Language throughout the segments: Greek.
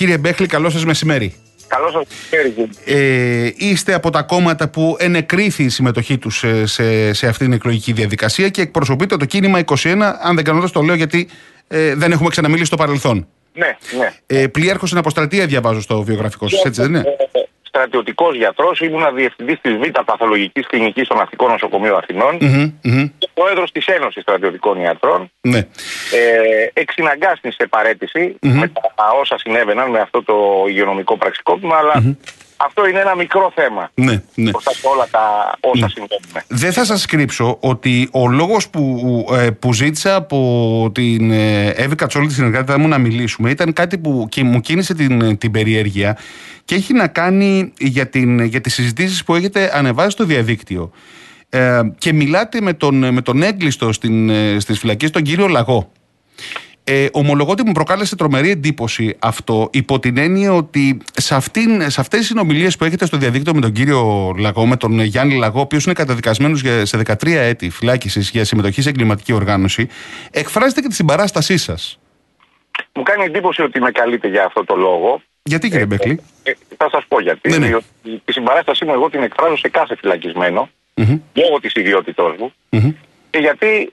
Κύριε Μπέχλη, καλό σας μεσημέρι. Καλό σας μεσημέρι. Είστε από τα κόμματα που ενεκρίθη η συμμετοχή τους σε αυτήν την εκλογική διαδικασία και εκπροσωπείτε το κίνημα 21, αν δεν κάνω λάθος το λέω γιατί δεν έχουμε ξαναμιλήσει στο παρελθόν. Ναι. Πλοίαρχος στην αποστρατεία διαβάζω στο βιογραφικό σας, έτσι δεν είναι? Στρατιωτικός γιατρός, ήμουνα διευθυντής της Β' Παθολογικής Κλινικής στο Ναυτικό Νοσοκομείο Αθηνών και πρόεδρος της Ένωσης Στρατιωτικών Ιατρών. Ναι. Εξυναγκάστην σε παραίτηση με τα όσα συνέβαιναν με αυτό το υγειονομικό πραξικόπημα, αλλά αυτό είναι ένα μικρό θέμα. Ναι. Μπροστά σε όλα τα όσα συμβαίνουν. Δεν θα σας κρύψω ότι ο λόγος που ζήτησα από την Εύη Κατσόλη, τη συνεργάτη μου, να μιλήσουμε ήταν κάτι που μου κίνησε την περιέργεια και έχει να κάνει για τις συζητήσεις που έχετε ανεβάσει στο διαδίκτυο. Και μιλάτε με τον έγκλειστο στις φυλακές, τον κύριο Λαγό. Ομολογώ ότι μου προκάλεσε τρομερή εντύπωση αυτό, υπό την έννοια ότι σε αυτές τις συνομιλίες που έχετε στο διαδίκτυο με τον κύριο Λαγό, με τον Γιάννη Λαγό, ο οποίος είναι καταδικασμένος σε 13 έτη φυλάκισης για συμμετοχή σε εγκληματική οργάνωση, εκφράζετε και τη συμπαράστασή σας. Μου κάνει εντύπωση ότι με καλείτε για αυτό το λόγο. Γιατί, κύριε Μπέχλη? Θα σας πω γιατί. Ναι. Διότι τη συμπαράστασή μου εγώ την εκφράζω σε κάθε φυλακισμένο, λόγω της ιδιότητός μου, και γιατί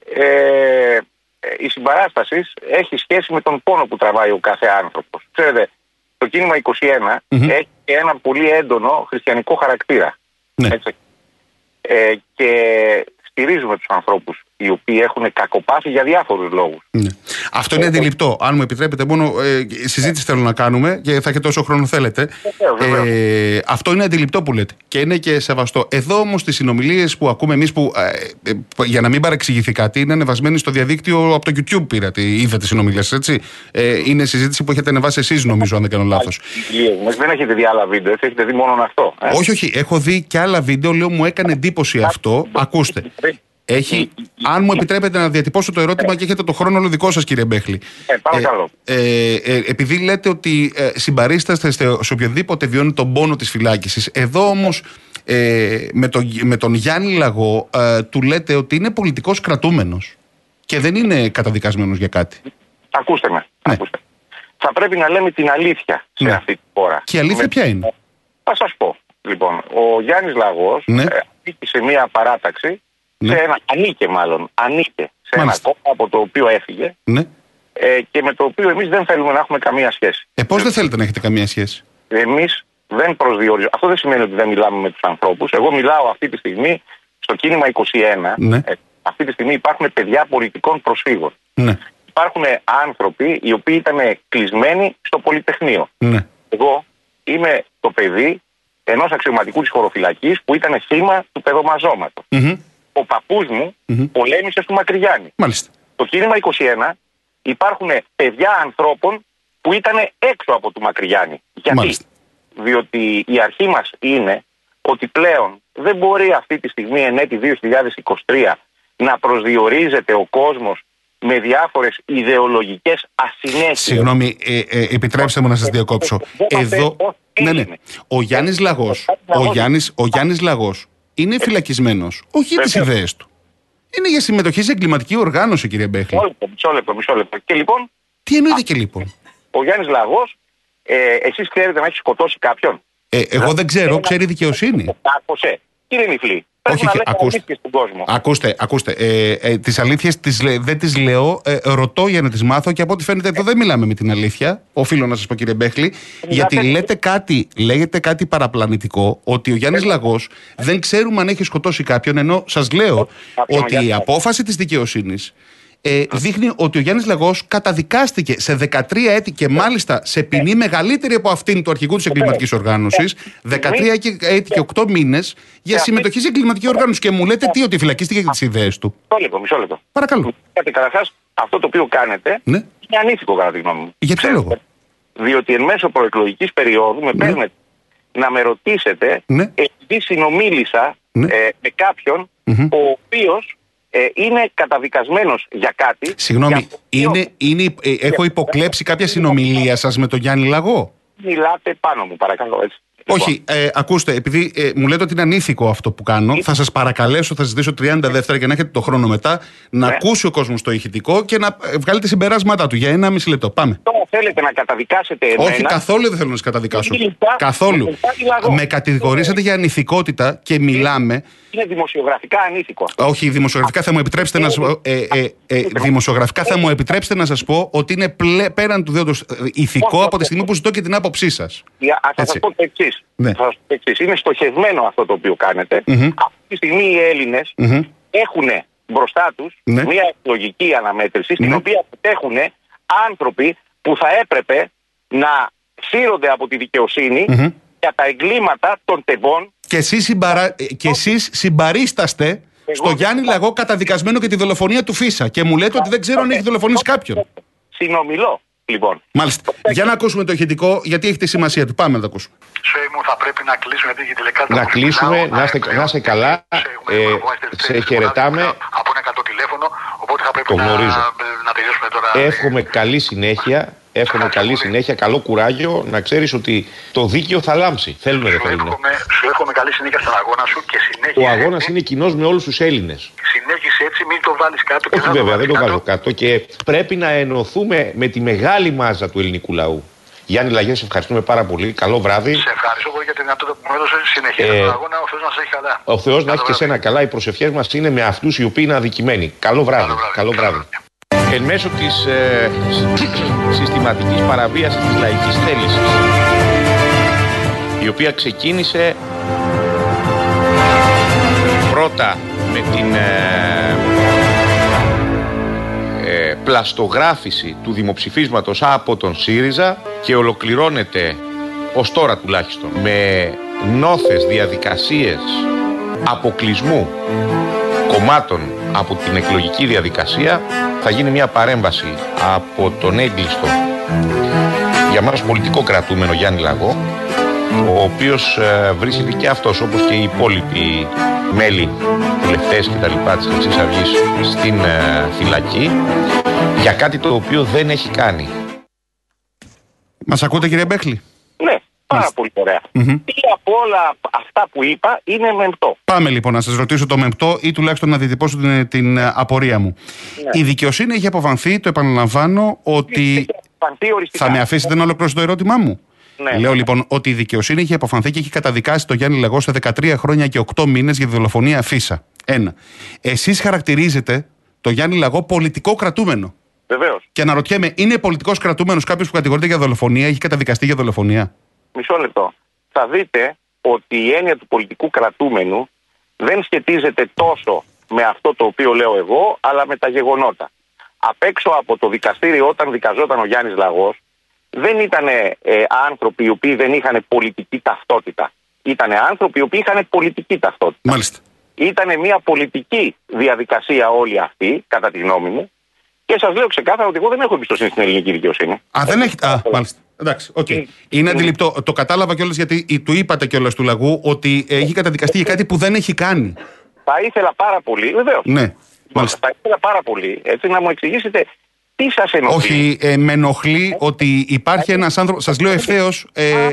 η συμπαράσταση έχει σχέση με τον πόνο που τραβάει ο κάθε άνθρωπος. Ξέρετε, το κίνημα 21 έχει ένα πολύ έντονο χριστιανικό χαρακτήρα. Ναι. Έτσι. Και στηρίζουμε τους ανθρώπους οι οποίοι έχουν κακοπάθει για διάφορους λόγους. Ναι. Αυτό είναι αντιληπτό. Αν μου επιτρέπετε, μόνο συζήτηση θέλω να κάνουμε και θα έχετε όσο χρόνο θέλετε. Βεβαίως. Αυτό είναι αντιληπτό που λέτε και είναι και σεβαστό. Εδώ όμως τις συνομιλίες που ακούμε εμείς, που για να μην παρεξηγηθεί κάτι, είναι ανεβασμένοι στο διαδίκτυο από το YouTube. Είδατε τις συνομιλίες, έτσι. Είναι συζήτηση που έχετε ανεβάσει εσείς, νομίζω, αν δεν κάνω λάθος. Δεν έχετε δει άλλα βίντεο, έχετε δει μόνο αυτό. Όχι. Έχω δει και άλλα βίντεο, λέω, μου έκανε εντύπωση αυτό. Ακούστε. Αν μου επιτρέπετε να διατυπώσω το ερώτημα και έχετε το χρόνο όλο δικό σας, κύριε Μπέχλη. Παρακαλώ. Επειδή λέτε ότι συμπαρίσταστε σε οποιοδήποτε βιώνει τον πόνο της φυλάκισης, εδώ όμως με τον Γιάννη Λαγό του λέτε ότι είναι πολιτικός κρατούμενος και δεν είναι καταδικασμένος για κάτι. Ακούστε με. Ναι. Θα πρέπει να λέμε την αλήθεια σε αυτή τη χώρα. Και η αλήθεια ποια είναι? Θα σας πω. Λοιπόν, ο Γιάννης Λαγός ανήκει σε μια παράταξη. Ανήκε σε ένα κόμμα από το οποίο έφυγε και με το οποίο εμείς δεν θέλουμε να έχουμε καμία σχέση. Πώς δεν θέλετε να έχετε καμία σχέση? Εμείς δεν προσδιορίζουμε. Αυτό δεν σημαίνει ότι δεν μιλάμε με τους ανθρώπους. Εγώ μιλάω αυτή τη στιγμή στο κίνημα 21. Αυτή τη στιγμή υπάρχουν παιδιά πολιτικών προσφύγων. Υπάρχουν άνθρωποι οι οποίοι ήταν κλεισμένοι στο Πολυτεχνείο. Εγώ είμαι το παιδί ενός αξιωματικού της χωροφυλακής που ήταν θύμα του παιδομαζώματος. Ο παππούς μου πολέμησε στο Μακρυγιάννη. Μάλιστα. Το κίνημα 21 υπάρχουν παιδιά ανθρώπων που ήταν έξω από το Μακρυγιάννη. Γιατί? Μάλιστα. Διότι η αρχή μας είναι ότι πλέον δεν μπορεί αυτή τη στιγμή εν έτη 2023 να προσδιορίζεται ο κόσμος με διάφορες ιδεολογικές ασυνέχειες. Συγγνώμη, επιτρέψτε μου να σας διακόψω. Εδώ, ο Γιάννης Λαγός είναι φυλακισμένος, όχι για τις ιδέες του. Είναι για συμμετοχή σε εγκληματική οργάνωση, κύριε Μπέχλη. Μισό λεπτό. Και λοιπόν. Τι εννοείται και λοιπόν? Ο Γιάννης Λαγός, εσείς ξέρετε να έχει σκοτώσει κάποιον? Εγώ δεν ξέρω, ξέρει η δικαιοσύνη. Κύριε Νιφλή, όχι, ακούστε. Τις αλήθειες δεν τις λέω, ρωτώ για να τις μάθω και από ό,τι φαίνεται εδώ δεν μιλάμε με την αλήθεια. Οφείλω να σας πω, κύριε Μπέχλη, γιατί λέγεται κάτι παραπλανητικό, ότι ο Γιάννης Λαγός δεν ξέρουμε αν έχει σκοτώσει κάποιον, ενώ σας λέω ότι η απόφαση της δικαιοσύνης δείχνει ότι ο Γιάννης Λαγός καταδικάστηκε σε 13 έτη και μάλιστα σε ποινή μεγαλύτερη από αυτήν του αρχηγού της εγκληματικής οργάνωσης, 13 έτη και 8 μήνες για συμμετοχή σε εγκληματική οργάνωση. Και μου λέτε ότι φυλακίστηκε για τις ιδέες του. Μισό λεπτό. Παρακαλώ. Καταρχάς, αυτό το οποίο κάνετε είναι ανήθικο κατά τη γνώμη μου. Για ποιο λόγο? Διότι εν μέσω προεκλογικής περίοδου με παίρνετε να με ρωτήσετε επειδή συνομίλησα με κάποιον ο οποίος είναι καταδικασμένος για κάτι. Συγγνώμη, έχω υποκλέψει κάποια συνομιλία σας με τον Γιάννη Λαγό? Μιλάτε πάνω μου, παρακαλώ, έτσι. Όχι, ακούστε, επειδή μου λέτε ότι είναι ανήθικο αυτό που κάνω, θα σας παρακαλέσω, θα ζητήσω 30 δεύτερα για να έχετε το χρόνο μετά, να ακούσει ο κόσμος το ηχητικό και να βγάλετε συμπεράσματά του για 1,5 λεπτό. Πάμε. Το θέλετε να καταδικάσετε εμένα. Όχι, καθόλου δεν θέλω να σας καταδικάσω. Καθόλου. Με κατηγορήσατε για ανηθικότητα και μιλάμε. Είναι δημοσιογραφικά ανήθικο. Όχι, δημοσιογραφικά θα μου επιτρέψετε να σας πω. Δημοσιογραφικά θα μου επιτρέψετε να σας πω ότι είναι πέραν του δέοντος ηθικό από τη στιγμή που ζητώ και την άποψή σας. Θα σας πω το εξής. Είναι στοχευμένο αυτό το οποίο κάνετε. Αυτή τη στιγμή οι Έλληνες έχουν μπροστά τους μια εκλογική αναμέτρηση στην οποία έχουν άνθρωποι που θα έπρεπε να σύρονται από τη δικαιοσύνη για τα εγκλήματα των τεμπών. Και εσείς συμπαρίσταστε στο Γιάννη Λαγό καταδικασμένο για τη δολοφονία του Φίσα. Και μου λέτε ότι δεν ξέρω αν έχει δολοφονήσει κάποιον. Συνομιλώ, λοιπόν. Μάλιστα. Για να ακούσουμε το ηχητικό, γιατί έχει τη σημασία του. Πάμε να το ακούσουμε. Σόι μου, θα πρέπει να κλείσουμε γιατί η τηλεκάρτα. Να κλείσουμε, να είστε καλά. Σε χαιρετάμε. Από ένα 100 τηλέφωνο, οπότε θα πρέπει το γνωρίζω. Να τελειώσουμε τώρα. Εύχομαι καλή συνέχεια. Εύχομαι καλή συνέχεια, καλό κουράγιο. Να ξέρεις ότι το δίκαιο θα λάμψει. Θέλουμε, δεν θέλουμε. Σου εύχομαι καλή συνέχεια στον αγώνα σου και συνέχεια. Ο αγώνας είναι κοινός με όλους τους Έλληνες. Συνέχισε έτσι, μην το βάλεις κάτω. Όχι, βέβαια, δεν το βάζω κάτω. Και πρέπει να ενωθούμε με τη μεγάλη μάζα του ελληνικού λαού. Γιάννη Λαγέ, σε ευχαριστούμε πάρα πολύ. Καλό βράδυ. Σε ευχαριστώ πολύ για την δυνατότητα που μου έδωσε. Συνεχίζει τον αγώνα. Ο Θεός να σε έχει καλά. Ο Θεός να έχει και σένα καλά. Οι προσευχές μας είναι με αυτούς οι οποίοι είναι αδικημένοι. Καλό βράδυ. Καλό βράδυ. Εν μέσω της συστηματικής παραβίασης της λαϊκής θέλησης, η οποία ξεκίνησε πρώτα με την πλαστογράφηση του δημοψηφίσματος από τον ΣΥΡΙΖΑ και ολοκληρώνεται, ως τώρα τουλάχιστον, με νόθες διαδικασίες αποκλεισμού κομμάτων από την εκλογική διαδικασία. Θα γίνει μια παρέμβαση από τον έγκλειστο για μας πολιτικό κρατούμενο Γιάννη Λαγό, ο οποίος βρίσκεται και αυτός, όπως και οι υπόλοιποι μέλη, βουλευτές και τα λοιπά της Χρυσής Αυγής, στην φυλακή για κάτι το οποίο δεν έχει κάνει. Μας ακούτε, κύριε Μπέχλη? Ναι, πάρα πολύ ωραία. Τι από όλα αυτά που είπα είναι μεμπτό. Πάμε λοιπόν να σας ρωτήσω το μεμπτό ή τουλάχιστον να διατυπώσω την απορία μου. Ναι. Η δικαιοσύνη έχει αποφανθεί, το επαναλαμβάνω, ότι... Θα με αφήσετε να ολοκληρώσω το ερώτημά μου? Ναι. Λέω λοιπόν ότι η δικαιοσύνη έχει αποφανθεί και έχει καταδικάσει τον Γιάννη Λαγό σε 13 χρόνια και 8 μήνες για τη δολοφονία Φίσα. Ένα. Εσείς χαρακτηρίζετε τον Γιάννη Λαγό πολιτικό κρατούμενο. Βεβαίως. Και αναρωτιέμαι, είναι πολιτικός κρατούμενος κάποιος που κατηγορείται για δολοφονία, έχει καταδικαστεί για δολοφονία? Μισό λεπτό. Θα δείτε ότι η έννοια του πολιτικού κρατούμενου δεν σχετίζεται τόσο με αυτό το οποίο λέω εγώ, αλλά με τα γεγονότα. Απ' έξω από το δικαστήριο, όταν δικαζόταν ο Γιάννης Λαγός, δεν ήταν άνθρωποι οι οποίοι δεν είχαν πολιτική ταυτότητα. Ήταν άνθρωποι οι οποίοι είχαν πολιτική ταυτότητα. Μάλιστα. Ήταν μια πολιτική διαδικασία όλη αυτή, κατά τη γνώμη μου, και σας λέω ξεκάθαρα ότι εγώ δεν έχω εμπιστοσύνη στην ελληνική δικαιοσύνη. Δεν έχετε. Μάλιστα. Εντάξει, okay. Είναι αντιληπτό. Το κατάλαβα κιόλας, γιατί του είπατε κιόλας του Λαγού ότι έχει καταδικαστεί για κάτι που δεν έχει κάνει. Θα ήθελα πάρα πολύ, βεβαίως. Ναι. Θα ήθελα πάρα πολύ έτσι, να μου εξηγήσετε τι σας ενοχλεί. Όχι, με ενοχλεί ότι υπάρχει ένας άνθρωπος. Σας λέω ευθέως.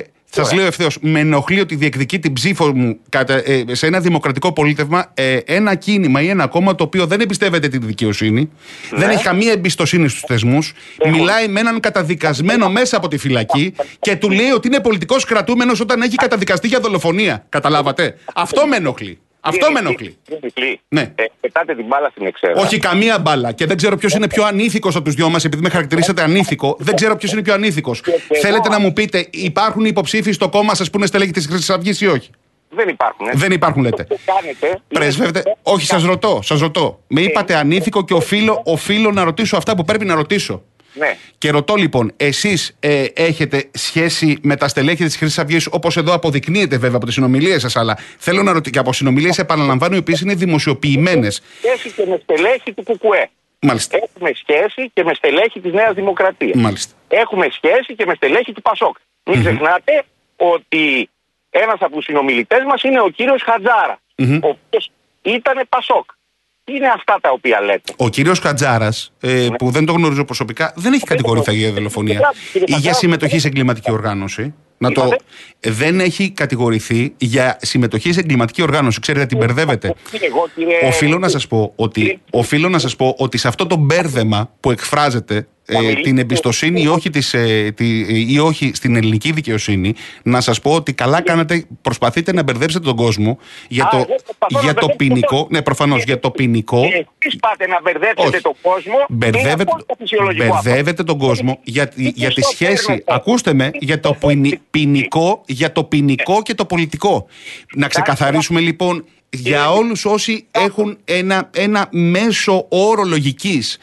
Με ενοχλεί ότι διεκδικεί την ψήφο μου σε ένα δημοκρατικό πολίτευμα ένα κίνημα ή ένα κόμμα το οποίο δεν εμπιστεύεται τη δικαιοσύνη, δεν έχει καμία εμπιστοσύνη στους θεσμούς, μιλάει με έναν καταδικασμένο μέσα από τη φυλακή και του λέει ότι είναι πολιτικός κρατούμενος όταν έχει καταδικαστεί για δολοφονία. Καταλάβατε? Αυτό με ενοχλεί. Αυτό με ενοχλεί. Ναι. Πετάτε την μπάλα στην εξέδρα. Όχι καμία μπάλα. Και δεν ξέρω ποιος είναι πιο ανήθικος από τους δυο μας, επειδή με χαρακτηρίσατε ανήθικο. Δεν ξέρω ποιος είναι πιο ανήθικος. Θέλετε να μου πείτε, υπάρχουν υποψήφοι στο κόμμα σας που είναι στελέχη της Χρυσής Αυγής ή όχι? Δεν υπάρχουν. Δεν υπάρχουν, λέτε. Πρεσβεύετε. Όχι, σας ρωτώ. Με είπατε ανήθικο και οφείλω να ρωτήσω αυτά που πρέπει να ρωτήσω. Ναι. Και ρωτώ λοιπόν, εσείς έχετε σχέση με τα στελέχη της Χρυσής Αυγής, όπως εδώ αποδεικνύεται βέβαια από τις συνομιλίες σας, αλλά θέλω να ρωτήσω και από συνομιλίες, επαναλαμβάνω, οι οποίες είναι δημοσιοποιημένες. Σχέση και με στελέχη του ΚΚΕ. Μάλιστα. Έχουμε σχέση και με στελέχη της Νέας Δημοκρατίας. Μάλιστα. Έχουμε σχέση και με στελέχη του ΠΑΣΟΚ. Μην ξεχνάτε ότι ένας από τους συνομιλητές μας είναι ο κύριος Χατζάρα, ο οποίος ήταν ΠΑΣΟΚ. Είναι αυτά τα οποία λέτε. Ο κύριος Χατζάρας, που δεν το γνωρίζω προσωπικά, δεν έχει κατηγορηθεί για δολοφονία ή για συμμετοχή σε εγκληματική οργάνωση. Δεν έχει κατηγορηθεί για συμμετοχή σε εγκληματική οργάνωση. Ξέρετε, την μπερδεύετε. Οφείλω να σας πω ότι σε αυτό το μπέρδεμα που εκφράζεται την εμπιστοσύνη ή όχι στην ελληνική δικαιοσύνη, να σας πω ότι καλά κάνετε, προσπαθείτε να μπερδέψετε τον κόσμο για το ποινικό. Ναι, προφανώς για το ποινικό. Εσείς πάτε να μπερδέψετε τον κόσμο. Μπερδεύετε τον κόσμο για τη σχέση. Ακούστε με, για το ποινικό και το πολιτικό. Να ξεκαθαρίσουμε λοιπόν για όλους όσοι έχουν ένα μέσο όρο λογικής,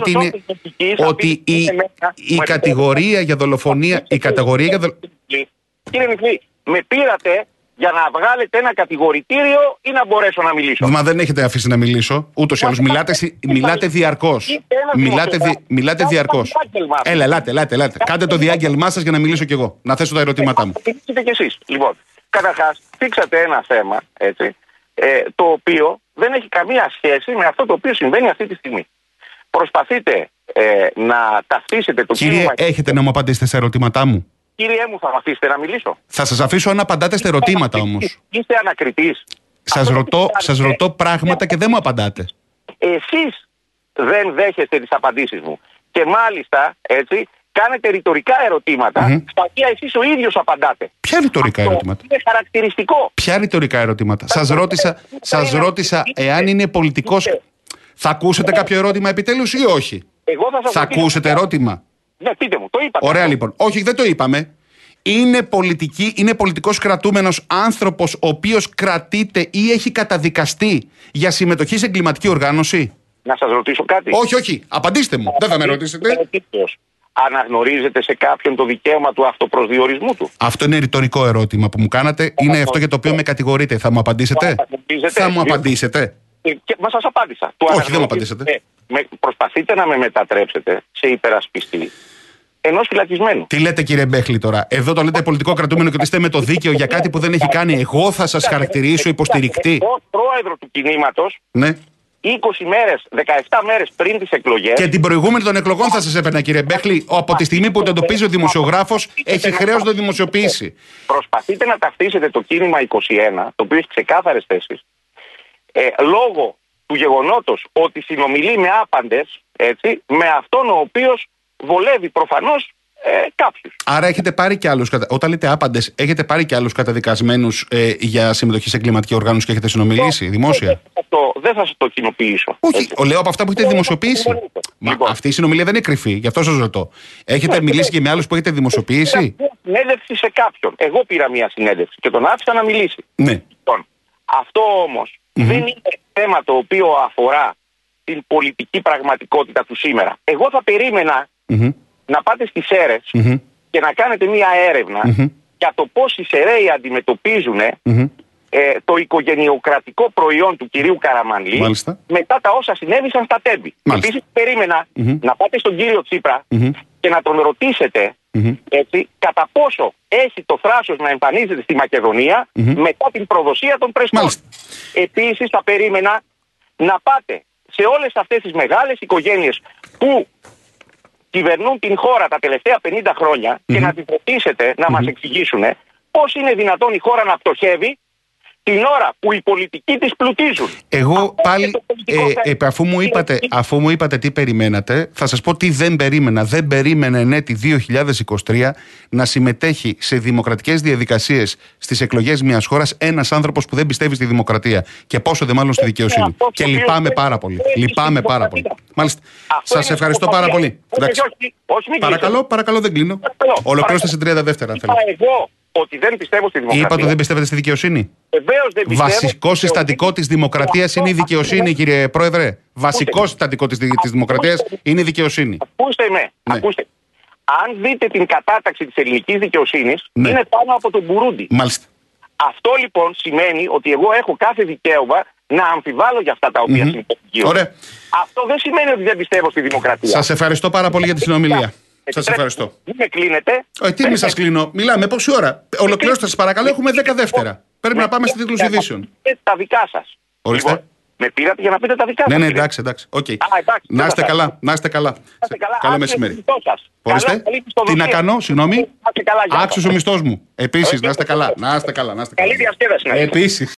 ότι η κατηγορία για δολοφονία. Κύριε Νιχλή, με πήρατε για να βγάλετε ένα κατηγορητήριο ή να μπορέσω να μιλήσω? Μα δεν έχετε αφήσει να μιλήσω. Ούτως ή άλλως μιλάτε διαρκώς. Μιλάτε διαρκώς. Ελάτε. Κάντε το διάγγελμά σας για να μιλήσω κι εγώ. Να θέσω τα ερωτήματά μου. Μιλήσετε κι εσείς. Λοιπόν, καταρχάς, θίξατε ένα θέμα, έτσι, το οποίο δεν έχει καμία σχέση με αυτό το οποίο συμβαίνει αυτή τη στιγμή. Προσπαθείτε να ταυτίσετε το Κύριε, κίνημα... έχετε να μου απαντήσετε σε ερωτήματά μου? Κύριε μου, θα με αφήσετε να μιλήσω? Θα σας αφήσω να απαντάτε στα ερωτήματα όμως. Είστε ανακριτής. Σας ρωτώ πράγματα και δεν μου απαντάτε. Εσείς δεν δέχεστε τις απαντήσεις μου. Και μάλιστα, έτσι, κάνετε ρητορικά ερωτήματα, στα οποία εσείς ο ίδιος απαντάτε. Ποια ρητορικά ερωτήματα? Είναι χαρακτηριστικό. Ποια ρητορικά ερωτήματα? Σας ρώτησα εάν είναι πολιτικός. Θα ακούσετε κάποιο ερώτημα επιτέλους ή όχι? Θα ακούσετε ερώτημα? Ναι, πείτε μου, το είπατε. Ωραία λοιπόν. Όχι, δεν το είπαμε. Είναι πολιτικός κρατούμενος άνθρωπος ο οποίος κρατείται ή έχει καταδικαστεί για συμμετοχή σε εγκληματική οργάνωση? Να σας ρωτήσω κάτι? Όχι. Απαντήστε μου. Δεν θα με ρωτήσετε. Αναγνωρίζετε σε κάποιον το δικαίωμα του αυτοπροσδιορισμού του? Αυτό είναι ρητορικό ερώτημα που μου κάνατε. Είναι αυτό για το οποίο με κατηγορείτε. Θα μου απαντήσετε? Θα μου απαντήσετε? Μα σας απάντησα. Όχι, δεν μου απαντήσετε. Προσπαθείτε να με μετατρέψετε σε υπερασπιστή ενός φυλακισμένου. Τι λέτε, κύριε Μπέχλη, τώρα? Εδώ το λέτε πολιτικό κρατούμενο και ότι είστε με το δίκαιο για κάτι που δεν έχει κάνει. Εγώ θα σας χαρακτηρίσω υποστηρικτή? Ως πρόεδρο του κινήματος, ναι. 20 μέρες, 17 μέρες πριν τις εκλογές. Και την προηγούμενη των εκλογών θα σας έπαιρνα, κύριε Μπέχλη. Από τη στιγμή που το εντοπίζει ο δημοσιογράφος, έχει χρέος να το δημοσιοποιήσει. Προσπαθείτε να ταυτίσετε το κίνημα 21, το οποίο έχει ξεκάθαρες θέσεις, λόγω του γεγονότος ότι συνομιλεί με άπαντες, έτσι, με αυτόν ο οποίος βολεύει προφανώς κάποιους. Άρα έχετε πάρει και άλλους, όταν λέτε άπαντες, έχετε πάρει και άλλους καταδικασμένους για συμμετοχή σε εγκληματική οργάνωση και έχετε συνομιλήσει δημόσια? Δεν θα σας το κοινοποιήσω. Όχι, λέω από αυτά που έχετε δημοσιοποιήσει. Μα αυτή η συνομιλία δεν είναι κρυφή, γι' αυτό σας ρωτώ. Έχετε μιλήσει και με άλλους που έχετε δημοσιοποιήσει? Συνέντευξη σε κάποιον. Εγώ πήρα μια συνέντευξη και τον άφησα να μιλήσει. Ναι. Λοιπόν, αυτό όμως δεν είναι θέμα το οποίο αφορά την πολιτική πραγματικότητα του σήμερα. Εγώ θα περίμενα να πάτε στις ΣΕΡΕΣ και να κάνετε μια έρευνα για το πώς οι ΣΕΡΕΙ αντιμετωπίζουν το οικογενειοκρατικό προϊόν του κυρίου Καραμανλή μετά τα όσα συνέβησαν στα Τέμπη. Επίσης περίμενα να πάτε στον κύριο Τσίπρα και να τον ρωτήσετε έτσι, κατά πόσο έχει το θράσος να εμφανίζεται στη Μακεδονία μετά την προδοσία των Πρεσπών. Επίσης θα περίμενα να πάτε σε όλες αυτές τις μεγάλες οικογένειες που κυβερνούν την χώρα τα τελευταία 50 χρόνια και να τις ρωτήσετε να μας εξηγήσουν πώς είναι δυνατόν η χώρα να πτωχεύει την ώρα που οι πολιτικοί της πλουτίζουν. Εγώ πάλι, αφού μου είπατε τι περιμένατε, θα σας πω τι δεν περίμενα. Δεν περίμενα εν έτη 2023 να συμμετέχει σε δημοκρατικές διαδικασίες στις εκλογές μιας χώρας ένας άνθρωπος που δεν πιστεύει στη δημοκρατία. Και πόσο δε μάλλον στη δικαιοσύνη. Και λυπάμαι πάρα πολύ. Μάλιστα. Σας ευχαριστώ πάρα πολύ. Παρακαλώ, δεν κλείνω. Ολοκλώστε σε 30 δεύτερα. Εγώ ότι δεν πιστεύω στη δημοκρατία. Είπατε ότι δεν πιστεύετε στη δικαιοσύνη. Βεβαίως δεν πιστεύω. Βασικό συστατικό της δημοκρατίας είναι η δικαιοσύνη, κύριε Πρόεδρε. Βασικό συστατικό της δημοκρατίας είναι η δικαιοσύνη. Ακούστε με. Ακούστε. Αν δείτε την κατάταξη της ελληνικής δικαιοσύνης, είναι πάνω από τον Μπουρούντι. Μάλιστα. Αυτό λοιπόν σημαίνει ότι εγώ έχω κάθε δικαίωμα να αμφιβάλλω για αυτά τα οποία συμβαίνουν. Αυτό δεν σημαίνει ότι δεν πιστεύω στη δημοκρατία. Σας ευχαριστώ πάρα πολύ για τη συνομιλία. Σας ευχαριστώ. Μην με κλείνετε. Τι μην σας κλείνω. Μιλάμε πόση ώρα? Ολοκληρώστε σας παρακαλώ. Έχουμε 10 δεύτερα. Πρέπει να πάμε σε τίτλους ειδήσεων. Τα δικά σας. Ορίστε. Με πήρατε για να πείτε τα δικά σας. Ναι, εντάξει. Okay. Να είστε καλά. Καλό μεσημέρι. Ορίστε. Τι να κάνω, συγγνώμη. Άξιος ο μισθός μου. Επίσης, να είστε καλά. Καλή διασκέδαση. Επίσης.